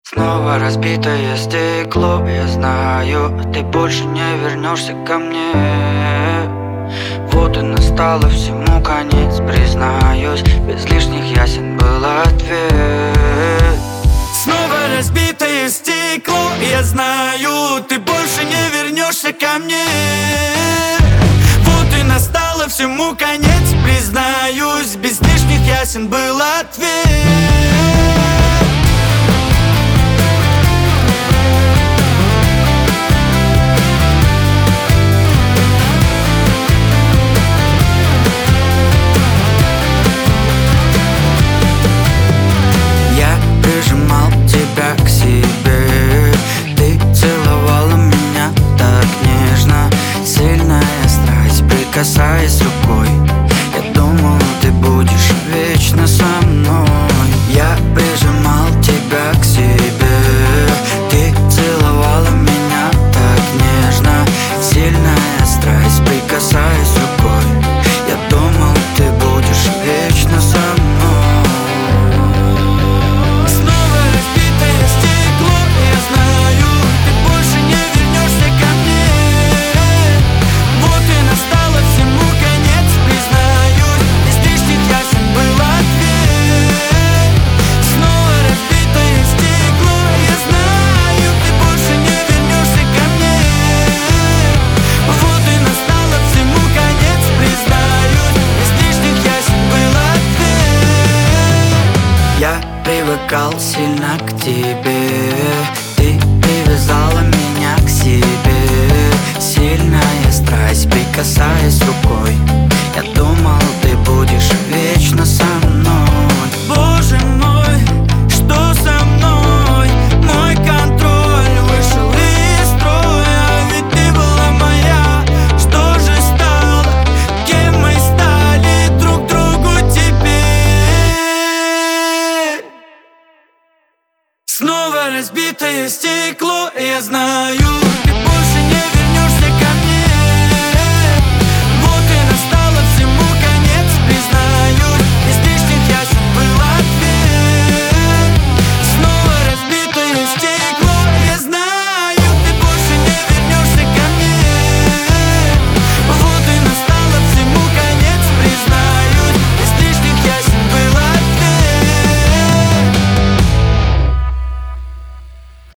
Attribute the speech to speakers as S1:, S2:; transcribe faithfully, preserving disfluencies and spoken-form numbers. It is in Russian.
S1: Снова разбитое стекло. Я знаю, ты больше не вернешься ко мне. Вот и настало всему конец, признаюсь. Без лишних ясен был ответ.
S2: Снова разбитое стекло. Я знаю, ты больше не вернешься ко мне. Вот и настало всему конец, признаюсь. Без лишних ясен был ответ.
S1: Прижимал тебя к себе, ты целовала меня так нежно. Сильная страсть, прикасаясь рукой. Я думал, ты будешь вечно со мной. Я прижимал тебя к себе, ты целовала меня так нежно. Сильная страсть, прикасаясь рукой. Я думал, ты будешь вечно со мной. Я привыкал сильно к тебе, ты привязала меня к себе. Сильная страсть, прикасаясь рукой. Я думал, ты будешь вечно со мной.
S2: Боже мой, что со мной? Мой контроль вышел из строя. Ведь ты была моя, что же стало? Кем мы стали друг другу теперь? Снова разбитое стекло. Я знаю,